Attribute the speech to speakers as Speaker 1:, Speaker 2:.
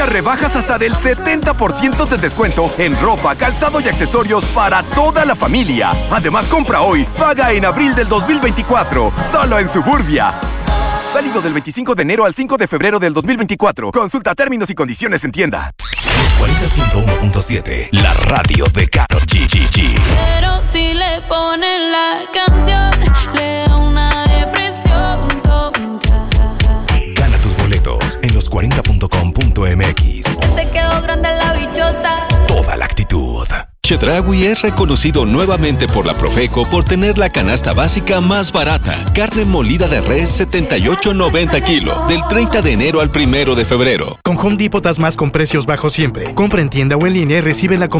Speaker 1: Rebajas hasta del 70% de descuento en ropa, calzado y accesorios para toda la familia. Además, compra hoy, paga en abril del 2024, solo en Suburbia. Válido del 25 de enero al 5 de febrero del 2024. Consulta términos y condiciones en tienda.
Speaker 2: Los 40.1.7, la radio de Karol G.
Speaker 3: Pero si le ponen la canción, le da una depresión tonta.
Speaker 2: Gana tus boletos en los40.com.mx.
Speaker 3: Te quedó grande la bichota.
Speaker 2: Toda la actitud.
Speaker 4: Chedraui es reconocido nuevamente por la Profeco por tener la canasta básica más barata. Carne molida de res 78.90 kilo, del 30 de enero al 1 de febrero.
Speaker 5: Con Home Depot das más con precios bajos siempre. Compra en tienda o en línea y recibe la